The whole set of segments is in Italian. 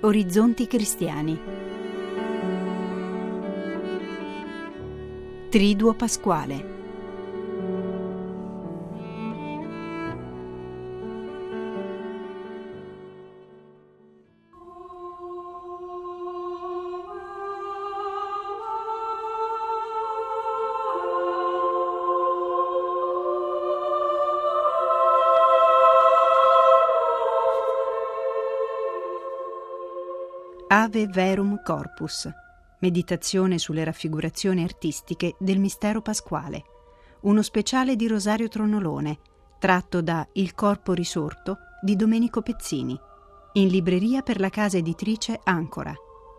Orizzonti Cristiani. Triduo Pasquale. Ave Verum Corpus, meditazione sulle raffigurazioni artistiche del mistero pasquale, uno speciale di Rosario Tronolone, tratto da Il corpo risorto di Domenico Pezzini, in libreria per la casa editrice Ancora.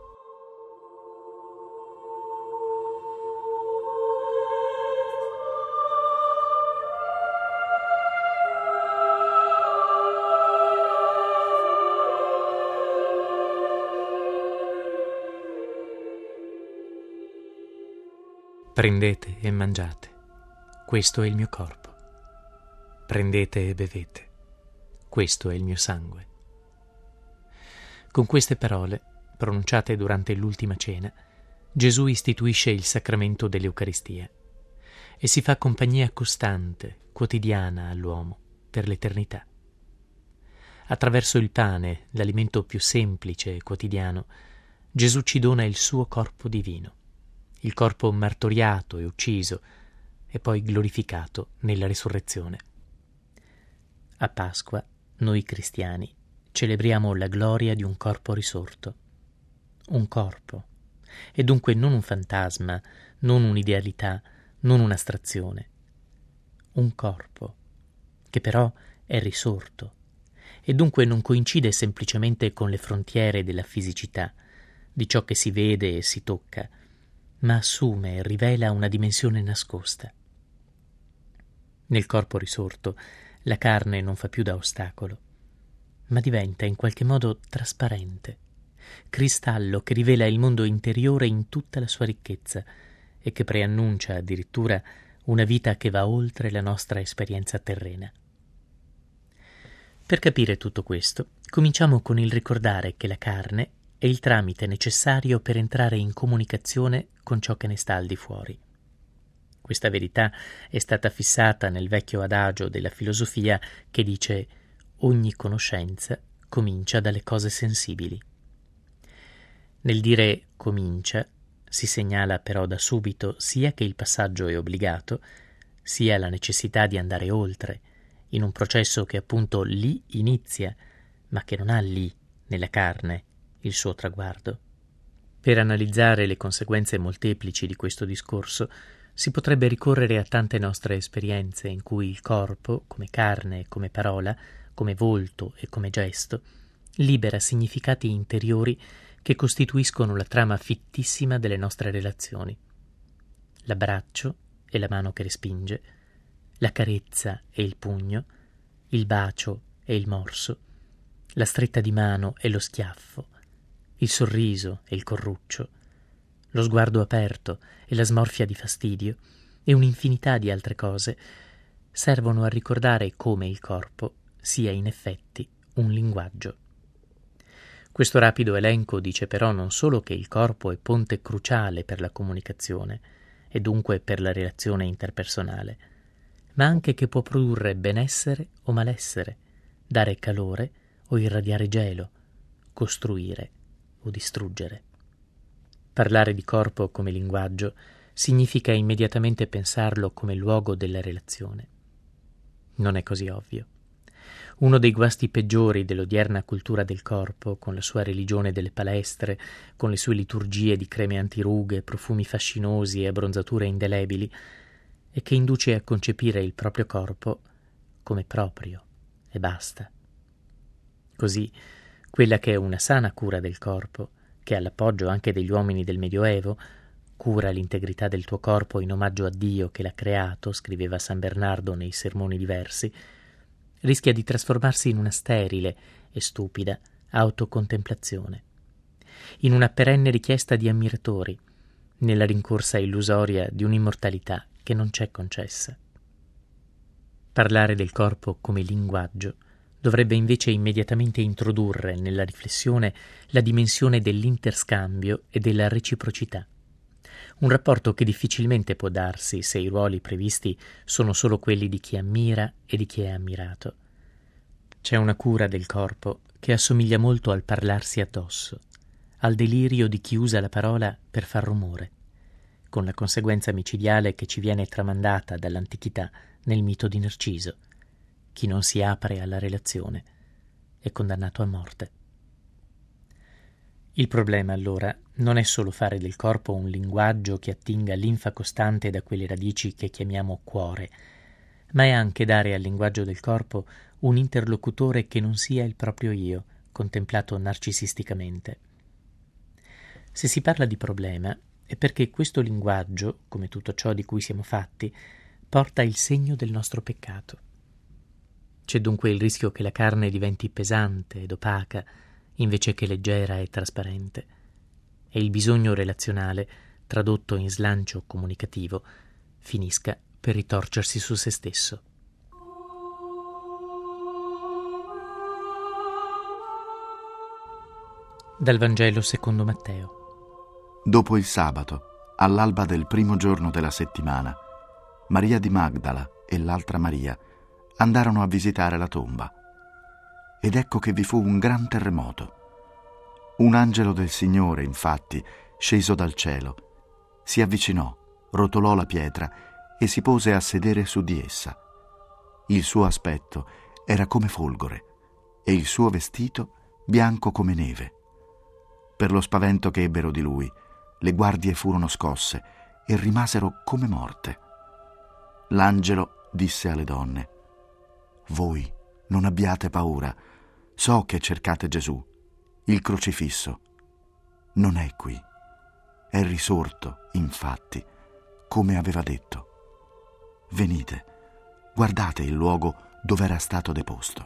Prendete e mangiate, questo è il mio corpo. Prendete e bevete, questo è il mio sangue. Con queste parole, pronunciate durante l'ultima cena, Gesù istituisce il sacramento dell'Eucaristia e si fa compagnia costante, quotidiana all'uomo, per l'eternità. Attraverso il pane, l'alimento più semplice e quotidiano, Gesù ci dona il suo corpo divino, il corpo martoriato e ucciso e poi glorificato nella risurrezione. A Pasqua, noi cristiani celebriamo la gloria di un corpo risorto. Un corpo, e dunque non un fantasma, non un'idealità, non un'astrazione. Un corpo, che però è risorto, e dunque non coincide semplicemente con le frontiere della fisicità, di ciò che si vede e si tocca, ma assume e rivela una dimensione nascosta. Nel corpo risorto la carne non fa più da ostacolo, ma diventa in qualche modo trasparente, cristallo che rivela il mondo interiore in tutta la sua ricchezza e che preannuncia addirittura una vita che va oltre la nostra esperienza terrena. Per capire tutto questo, cominciamo con il ricordare che la carne è il tramite necessario per entrare in comunicazione con ciò che ne sta al di fuori. Questa verità è stata fissata nel vecchio adagio della filosofia che dice: ogni conoscenza comincia dalle cose sensibili. Nel dire comincia si segnala però da subito sia che il passaggio è obbligato, sia la necessità di andare oltre, in un processo che appunto lì inizia, ma che non ha lì, nella carne, il suo traguardo. Per analizzare le conseguenze molteplici di questo discorso si potrebbe ricorrere a tante nostre esperienze in cui il corpo, come carne, come parola, come volto e come gesto, libera significati interiori che costituiscono la trama fittissima delle nostre relazioni. L'abbraccio e la mano che respinge, la carezza e il pugno, il bacio e il morso, la stretta di mano e lo schiaffo, il sorriso e il corruccio, lo sguardo aperto e la smorfia di fastidio e un'infinità di altre cose servono a ricordare come il corpo sia in effetti un linguaggio. Questo rapido elenco dice però non solo che il corpo è ponte cruciale per la comunicazione e dunque per la relazione interpersonale, ma anche che può produrre benessere o malessere, dare calore o irradiare gelo, costruire o distruggere. Parlare di corpo come linguaggio significa immediatamente pensarlo come luogo della relazione. Non è così ovvio. Uno dei guasti peggiori dell'odierna cultura del corpo, con la sua religione delle palestre, con le sue liturgie di creme antirughe, profumi fascinosi e abbronzature indelebili, è che induce a concepire il proprio corpo come proprio e basta. Così, quella che è una sana cura del corpo, che è all'appoggio anche degli uomini del Medioevo, cura l'integrità del tuo corpo in omaggio a Dio che l'ha creato, scriveva San Bernardo nei sermoni diversi, rischia di trasformarsi in una sterile e stupida autocontemplazione, in una perenne richiesta di ammiratori, nella rincorsa illusoria di un'immortalità che non c'è concessa. Parlare del corpo come linguaggio dovrebbe invece immediatamente introdurre nella riflessione la dimensione dell'interscambio e della reciprocità. Un rapporto che difficilmente può darsi se i ruoli previsti sono solo quelli di chi ammira e di chi è ammirato. C'è una cura del corpo che assomiglia molto al parlarsi addosso, al delirio di chi usa la parola per far rumore, con la conseguenza micidiale che ci viene tramandata dall'antichità nel mito di Narciso. Chi non si apre alla relazione è condannato a morte. Il problema, allora, non è solo fare del corpo un linguaggio che attinga linfa costante da quelle radici che chiamiamo cuore, ma è anche dare al linguaggio del corpo un interlocutore che non sia il proprio io, contemplato narcisisticamente. Se si parla di problema, è perché questo linguaggio, come tutto ciò di cui siamo fatti, porta il segno del nostro peccato. C'è dunque il rischio che la carne diventi pesante ed opaca, invece che leggera e trasparente, e il bisogno relazionale, tradotto in slancio comunicativo, finisca per ritorcersi su se stesso. Dal Vangelo secondo Matteo. Dopo il sabato, all'alba del primo giorno della settimana, Maria di Magdala e l'altra Maria andarono a visitare la tomba. Ed ecco che vi fu un gran terremoto. Un angelo del Signore, infatti, sceso dal cielo, si avvicinò, rotolò la pietra e si pose a sedere su di essa. Il suo aspetto era come folgore e il suo vestito bianco come neve. Per lo spavento che ebbero di lui, le guardie furono scosse e rimasero come morte. L'angelo disse alle donne: «Voi non abbiate paura. So che cercate Gesù, il crocifisso. Non è qui. È risorto, infatti, come aveva detto. Venite, guardate il luogo dove era stato deposto».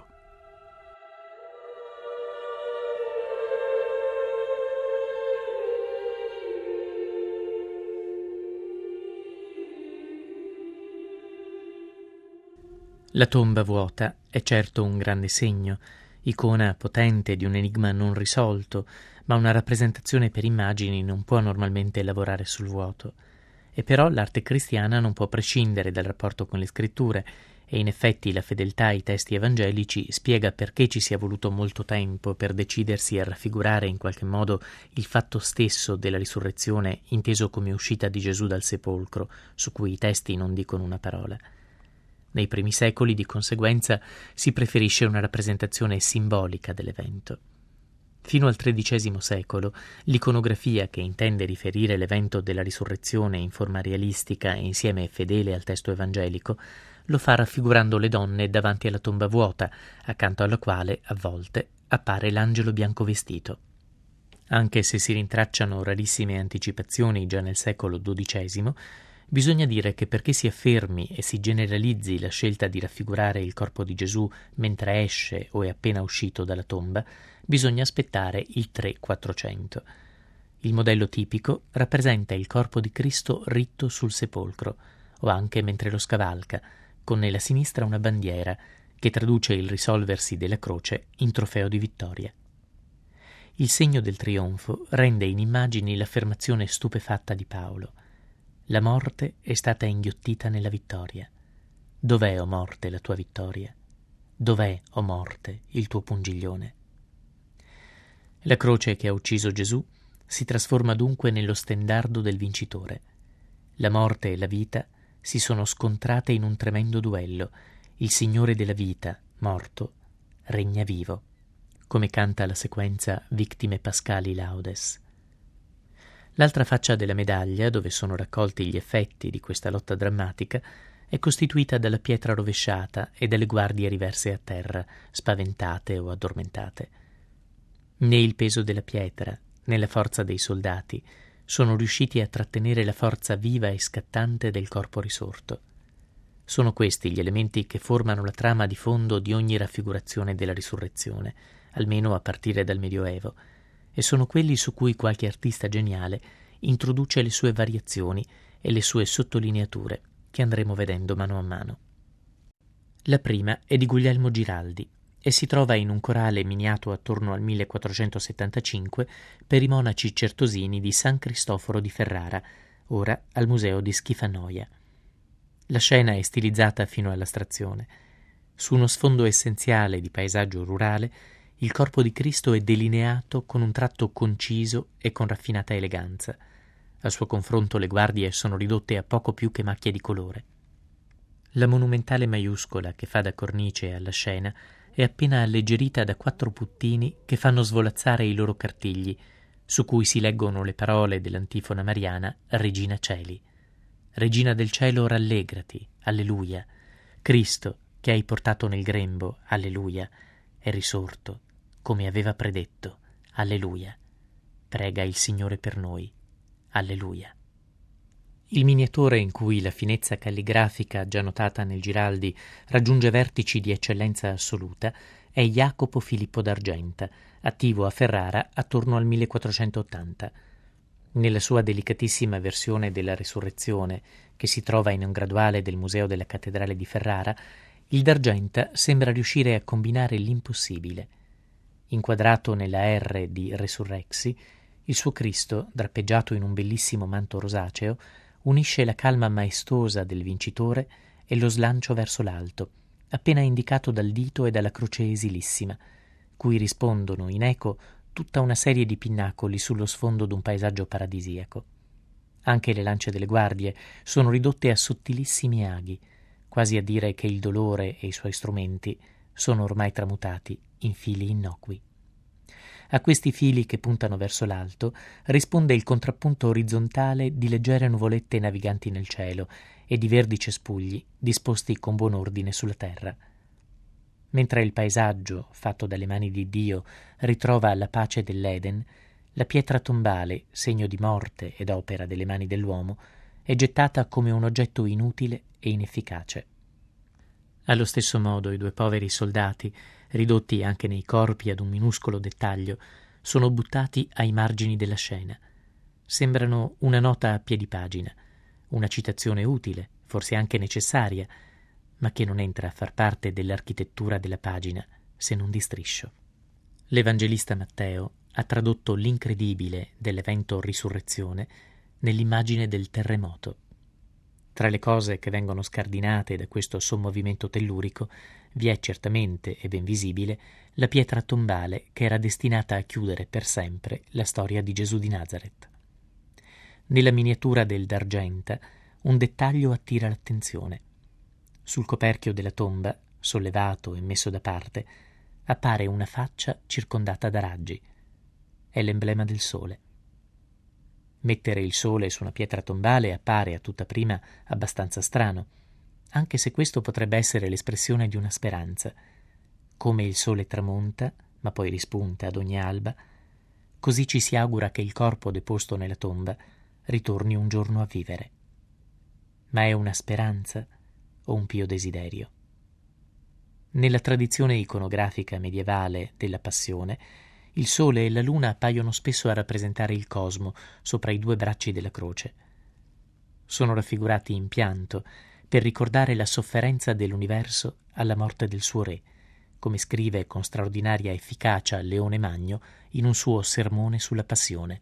La tomba vuota è certo un grande segno, icona potente di un enigma non risolto, ma una rappresentazione per immagini non può normalmente lavorare sul vuoto. E però l'arte cristiana non può prescindere dal rapporto con le scritture, e in effetti la fedeltà ai testi evangelici spiega perché ci sia voluto molto tempo per decidersi a raffigurare in qualche modo il fatto stesso della risurrezione inteso come uscita di Gesù dal sepolcro, su cui i testi non dicono una parola. Nei primi secoli, di conseguenza, si preferisce una rappresentazione simbolica dell'evento. Fino al XIII secolo, l'iconografia, che intende riferire l'evento della risurrezione in forma realistica e insieme fedele al testo evangelico, lo fa raffigurando le donne davanti alla tomba vuota, accanto alla quale, a volte, appare l'angelo bianco vestito. Anche se si rintracciano rarissime anticipazioni già nel secolo XII, bisogna dire che perché si affermi e si generalizzi la scelta di raffigurare il corpo di Gesù mentre esce o è appena uscito dalla tomba, bisogna aspettare il 300-400. Il modello tipico rappresenta il corpo di Cristo ritto sul sepolcro, o anche mentre lo scavalca, con nella sinistra una bandiera che traduce il risolversi della croce in trofeo di vittoria. Il segno del trionfo rende in immagini l'affermazione stupefatta di Paolo: la morte è stata inghiottita nella vittoria. Dov'è, o morte, la tua vittoria? Dov'è, o morte, il tuo pungiglione? La croce che ha ucciso Gesù si trasforma dunque nello stendardo del vincitore. La morte e la vita si sono scontrate in un tremendo duello. Il Signore della vita, morto, regna vivo, come canta la sequenza Victime Pascali Laudes. L'altra faccia della medaglia, dove sono raccolti gli effetti di questa lotta drammatica, è costituita dalla pietra rovesciata e dalle guardie riverse a terra, spaventate o addormentate. Né il peso della pietra, né la forza dei soldati sono riusciti a trattenere la forza viva e scattante del corpo risorto. Sono questi gli elementi che formano la trama di fondo di ogni raffigurazione della risurrezione, almeno a partire dal Medioevo, e sono quelli su cui qualche artista geniale introduce le sue variazioni e le sue sottolineature, che andremo vedendo mano a mano. La prima è di Guglielmo Giraldi e si trova in un corale miniato attorno al 1475 per i monaci certosini di San Cristoforo di Ferrara, ora al Museo di Schifanoia. La scena è stilizzata fino all'astrazione. Su uno sfondo essenziale di paesaggio rurale, il corpo di Cristo è delineato con un tratto conciso e con raffinata eleganza. Al suo confronto le guardie sono ridotte a poco più che macchie di colore. La monumentale maiuscola che fa da cornice alla scena è appena alleggerita da 4 puttini che fanno svolazzare i loro cartigli, su cui si leggono le parole dell'antifona mariana Regina Celi. Regina del cielo, rallegrati, alleluia. Cristo, che hai portato nel grembo, alleluia, è risorto, come aveva predetto, alleluia. Prega il Signore per noi, alleluia. Il miniatore in cui la finezza calligrafica già notata nel Giraldi raggiunge vertici di eccellenza assoluta è Jacopo Filippo d'Argenta, attivo a Ferrara attorno al 1480. Nella sua delicatissima versione della Resurrezione, che si trova in un graduale del Museo della Cattedrale di Ferrara, il d'Argenta sembra riuscire a combinare l'impossibile. Inquadrato nella R di Resurrexi, il suo Cristo, drappeggiato in un bellissimo manto rosaceo, unisce la calma maestosa del vincitore e lo slancio verso l'alto, appena indicato dal dito e dalla croce esilissima, cui rispondono in eco tutta una serie di pinnacoli sullo sfondo d'un paesaggio paradisiaco. Anche le lance delle guardie sono ridotte a sottilissimi aghi, quasi a dire che il dolore e i suoi strumenti sono ormai tramutati in fili innocui. A questi fili che puntano verso l'alto risponde il contrappunto orizzontale di leggere nuvolette naviganti nel cielo e di verdi cespugli disposti con buon ordine sulla terra. Mentre il paesaggio, fatto dalle mani di Dio, ritrova la pace dell'Eden, la pietra tombale, segno di morte ed opera delle mani dell'uomo, è gettata come un oggetto inutile e inefficace. Allo stesso modo i 2 poveri soldati, ridotti anche nei corpi ad un minuscolo dettaglio, sono buttati ai margini della scena. Sembrano una nota a piedi pagina, una citazione utile, forse anche necessaria, ma che non entra a far parte dell'architettura della pagina, se non di striscio. L'Evangelista Matteo ha tradotto l'incredibile dell'evento risurrezione nell'immagine del terremoto. Tra le cose che vengono scardinate da questo sommovimento tellurico vi è certamente, e ben visibile, la pietra tombale che era destinata a chiudere per sempre la storia di Gesù di Nazaret. Nella miniatura del d'Argenta un dettaglio attira l'attenzione. Sul coperchio della tomba, sollevato e messo da parte, appare una faccia circondata da raggi. È l'emblema del sole. Mettere il sole su una pietra tombale appare a tutta prima abbastanza strano, anche se questo potrebbe essere l'espressione di una speranza. Come il sole tramonta, ma poi rispunta ad ogni alba, così ci si augura che il corpo deposto nella tomba ritorni un giorno a vivere. Ma è una speranza o un pio desiderio? Nella tradizione iconografica medievale della Passione, il sole e la luna appaiono spesso a rappresentare il cosmo sopra i 2 bracci della croce. Sono raffigurati in pianto per ricordare la sofferenza dell'universo alla morte del suo re, come scrive con straordinaria efficacia Leone Magno in un suo sermone sulla Passione.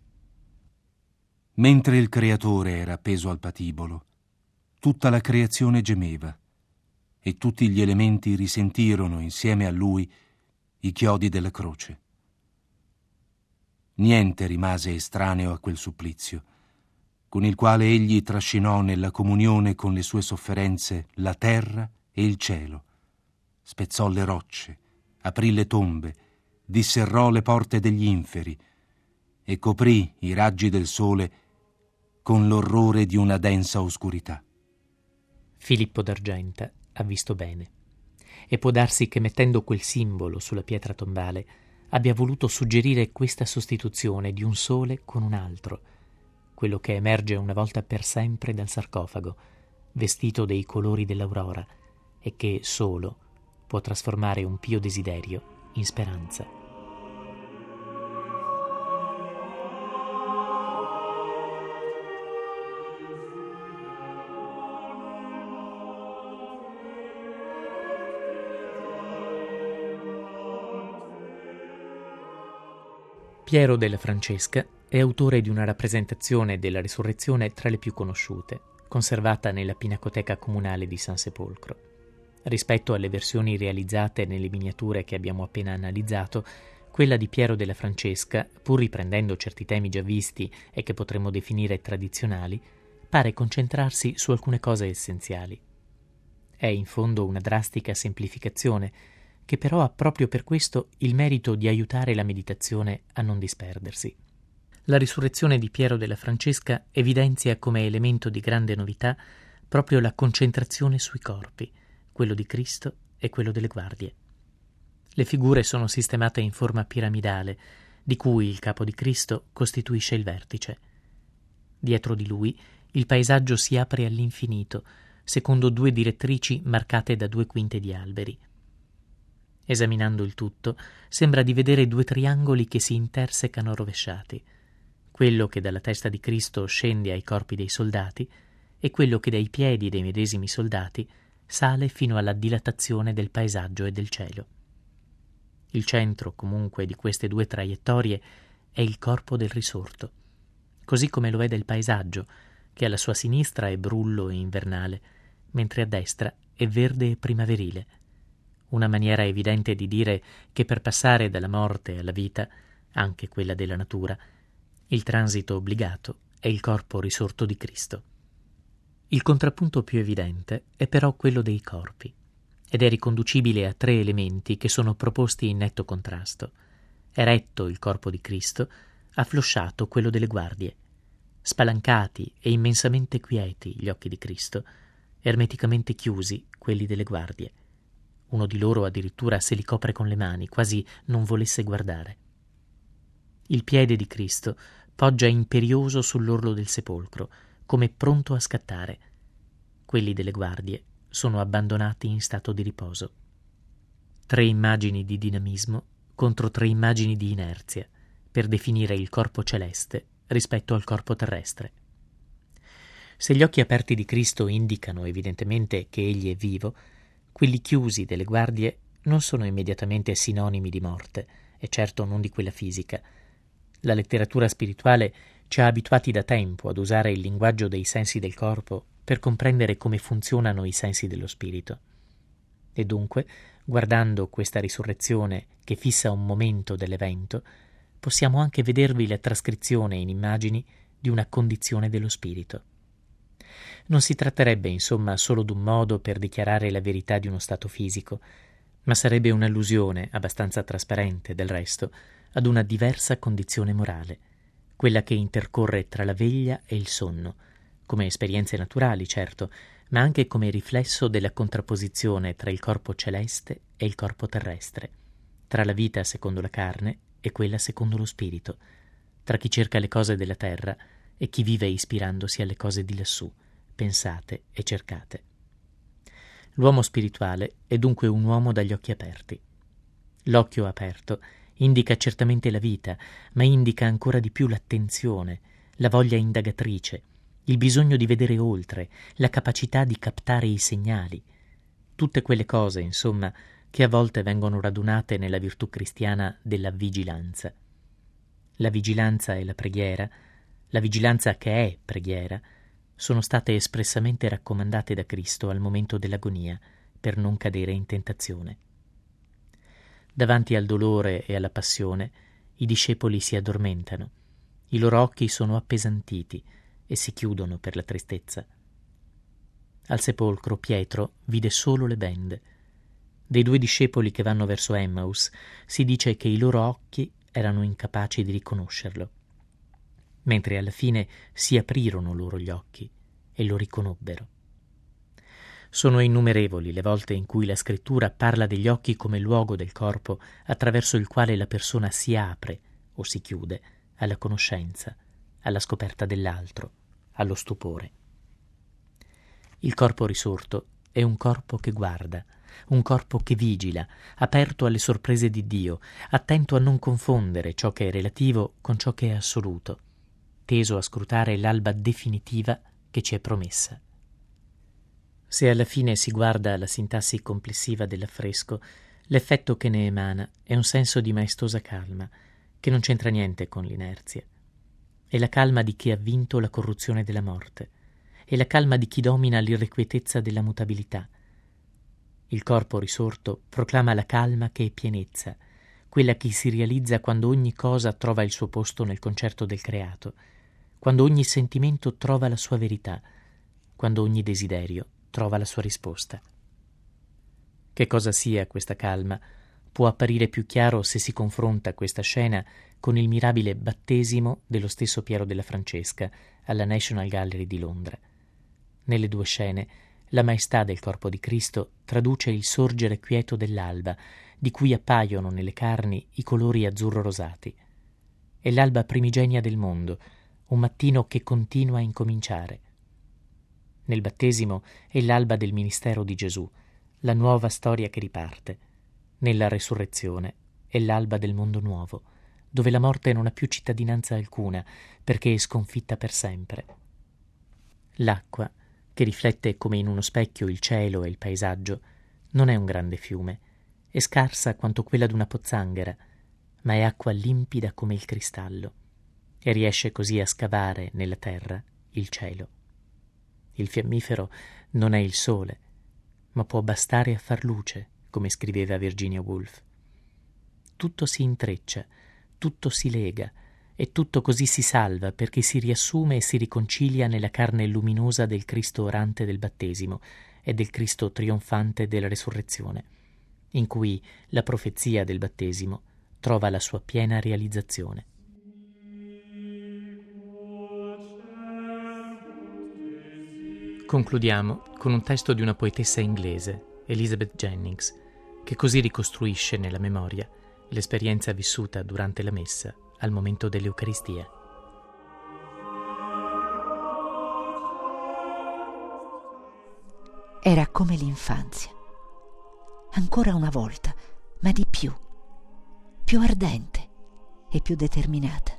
Mentre il Creatore era appeso al patibolo, tutta la creazione gemeva e tutti gli elementi risentirono insieme a lui i chiodi della croce. Niente rimase estraneo a quel supplizio, con il quale egli trascinò nella comunione con le sue sofferenze la terra e il cielo, spezzò le rocce, aprì le tombe, disserrò le porte degli inferi e coprì i raggi del sole con l'orrore di una densa oscurità. Filippo d'Argenta ha visto bene, e può darsi che mettendo quel simbolo sulla pietra tombale abbia voluto suggerire questa sostituzione di un sole con un altro, quello che emerge una volta per sempre dal sarcofago, vestito dei colori dell'aurora, e che solo può trasformare un pio desiderio in speranza. Piero della Francesca è autore di una rappresentazione della Risurrezione tra le più conosciute, conservata nella Pinacoteca Comunale di San Sepolcro. Rispetto alle versioni realizzate nelle miniature che abbiamo appena analizzato, quella di Piero della Francesca, pur riprendendo certi temi già visti e che potremmo definire tradizionali, pare concentrarsi su alcune cose essenziali. È in fondo una drastica semplificazione, che però ha proprio per questo il merito di aiutare la meditazione a non disperdersi. La risurrezione di Piero della Francesca evidenzia come elemento di grande novità proprio la concentrazione sui corpi, quello di Cristo e quello delle guardie. Le figure sono sistemate in forma piramidale, di cui il capo di Cristo costituisce il vertice. Dietro di lui il paesaggio si apre all'infinito, secondo due direttrici marcate da due quinte di alberi. Esaminando il tutto, sembra di vedere due triangoli che si intersecano rovesciati, quello che dalla testa di Cristo scende ai corpi dei soldati e quello che dai piedi dei medesimi soldati sale fino alla dilatazione del paesaggio e del cielo. Il centro, comunque, di queste due traiettorie è il corpo del risorto, così come lo è del paesaggio, che alla sua sinistra è brullo e invernale, mentre a destra è verde e primaverile. Una maniera evidente di dire che per passare dalla morte alla vita, anche quella della natura, il transito obbligato è il corpo risorto di Cristo. Il contrappunto più evidente è però quello dei corpi, ed è riconducibile a tre elementi che sono proposti in netto contrasto. Eretto il corpo di Cristo, afflosciato quello delle guardie, spalancati e immensamente quieti gli occhi di Cristo, ermeticamente chiusi quelli delle guardie. Uno di loro addirittura se li copre con le mani, quasi non volesse guardare. Il piede di Cristo poggia imperioso sull'orlo del sepolcro, come pronto a scattare. Quelli delle guardie sono abbandonati in stato di riposo. 3 immagini di dinamismo contro 3 immagini di inerzia, per definire il corpo celeste rispetto al corpo terrestre. Se gli occhi aperti di Cristo indicano evidentemente che egli è vivo, quelli chiusi delle guardie non sono immediatamente sinonimi di morte, e certo non di quella fisica. La letteratura spirituale ci ha abituati da tempo ad usare il linguaggio dei sensi del corpo per comprendere come funzionano i sensi dello spirito. E dunque, guardando questa risurrezione che fissa un momento dell'evento, possiamo anche vedervi la trascrizione in immagini di una condizione dello spirito. Non si tratterebbe, insomma, solo d'un modo per dichiarare la verità di uno stato fisico, ma sarebbe un'allusione, abbastanza trasparente del resto, ad una diversa condizione morale, quella che intercorre tra la veglia e il sonno, come esperienze naturali, certo, ma anche come riflesso della contrapposizione tra il corpo celeste e il corpo terrestre, tra la vita secondo la carne e quella secondo lo spirito, tra chi cerca le cose della terra e chi vive ispirandosi alle cose di lassù, pensate e cercate. L'uomo spirituale è dunque un uomo dagli occhi aperti. L'occhio aperto indica certamente la vita, ma indica ancora di più l'attenzione, la voglia indagatrice, il bisogno di vedere oltre, la capacità di captare i segnali, tutte quelle cose, insomma, che a volte vengono radunate nella virtù cristiana della vigilanza. La vigilanza e la preghiera, la vigilanza che è preghiera, sono state espressamente raccomandate da Cristo al momento dell'agonia per non cadere in tentazione. Davanti al dolore e alla passione, i discepoli si addormentano, i loro occhi sono appesantiti e si chiudono per la tristezza. Al sepolcro Pietro vide solo le bende. Dei 2 discepoli che vanno verso Emmaus si dice che i loro occhi erano incapaci di riconoscerlo, mentre alla fine si aprirono loro gli occhi e lo riconobbero. Sono innumerevoli le volte in cui la scrittura parla degli occhi come luogo del corpo attraverso il quale la persona si apre o si chiude alla conoscenza, alla scoperta dell'altro, allo stupore. Il corpo risorto è un corpo che guarda, un corpo che vigila, aperto alle sorprese di Dio, attento a non confondere ciò che è relativo con ciò che è assoluto, teso a scrutare l'alba definitiva che ci è promessa. Se alla fine si guarda la sintassi complessiva dell'affresco, l'effetto che ne emana è un senso di maestosa calma, che non c'entra niente con l'inerzia. È la calma di chi ha vinto la corruzione della morte. È la calma di chi domina l'irrequietezza della mutabilità. Il corpo risorto proclama la calma che è pienezza, quella che si realizza quando ogni cosa trova il suo posto nel concerto del creato, quando ogni sentimento trova la sua verità, quando ogni desiderio trova la sua risposta. Che cosa sia questa calma può apparire più chiaro se si confronta questa scena con il mirabile battesimo dello stesso Piero della Francesca alla National Gallery di Londra. Nelle due scene la maestà del corpo di Cristo traduce il sorgere quieto dell'alba, di cui appaiono nelle carni i colori azzurro-rosati. È l'alba primigenia del mondo, un mattino che continua a incominciare. Nel battesimo è l'alba del ministero di Gesù, la nuova storia che riparte. Nella resurrezione è l'alba del mondo nuovo, dove la morte non ha più cittadinanza alcuna, perché è sconfitta per sempre. L'acqua, che riflette come in uno specchio il cielo e il paesaggio, non è un grande fiume, è scarsa quanto quella d'una pozzanghera, ma è acqua limpida come il cristallo, e riesce così a scavare nella terra il cielo. Il fiammifero non è il sole, ma può bastare a far luce, come scriveva Virginia Woolf. Tutto si intreccia, tutto si lega, e tutto così si salva perché si riassume e si riconcilia nella carne luminosa del Cristo orante del battesimo e del Cristo trionfante della resurrezione, in cui la profezia del battesimo trova la sua piena realizzazione. Concludiamo con un testo di una poetessa inglese, Elizabeth Jennings, che così ricostruisce nella memoria l'esperienza vissuta durante la messa al momento dell'Eucaristia. Era come l'infanzia, ancora una volta, ma di più ardente e più determinata,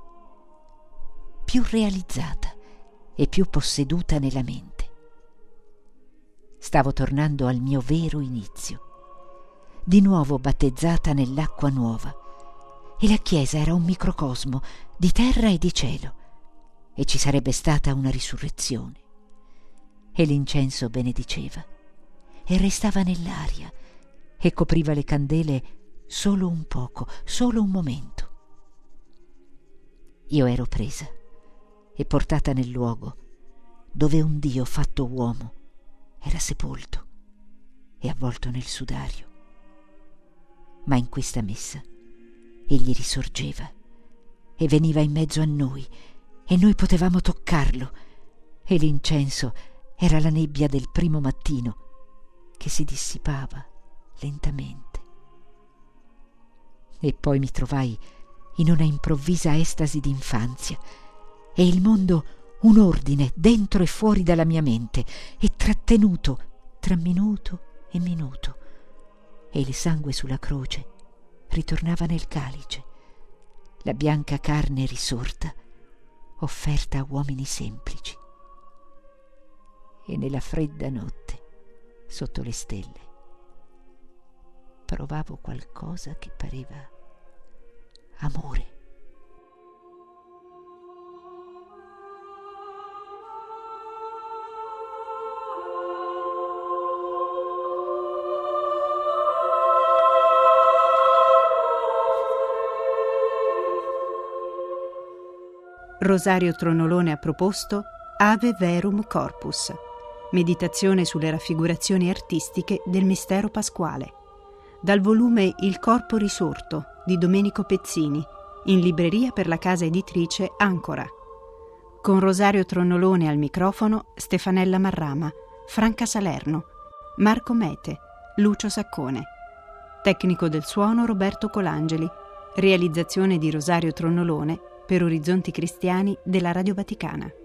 più realizzata e più posseduta nella mente. Stavo tornando al mio vero inizio, di nuovo battezzata nell'acqua nuova, e la Chiesa era un microcosmo di terra e di cielo, e ci sarebbe stata una risurrezione. E l'incenso benediceva, e restava nell'aria, e copriva le candele solo un poco, solo un momento. Io ero presa e portata nel luogo dove un Dio fatto uomo era sepolto e avvolto nel sudario. Ma in questa messa egli risorgeva e veniva in mezzo a noi, e noi potevamo toccarlo, e l'incenso era la nebbia del primo mattino che si dissipava lentamente. E poi mi trovai in una improvvisa estasi d'infanzia, e il mondo un ordine dentro e fuori dalla mia mente, e trattenuto tra minuto e minuto, e il sangue sulla croce ritornava nel calice, la bianca carne risorta, offerta a uomini semplici. E nella fredda notte, sotto le stelle, provavo qualcosa che pareva amore. Rosario Tronolone ha proposto Ave Verum Corpus, meditazione sulle raffigurazioni artistiche del mistero pasquale, dal volume Il corpo risorto di Domenico Pezzini, in libreria per la casa editrice Ancora. Con Rosario Tronolone al microfono, Stefanella Marrama, Franca Salerno, Marco Mete, Lucio Saccone. Tecnico del suono Roberto Colangeli. Realizzazione di Rosario Tronolone per Orizzonti Cristiani della Radio Vaticana.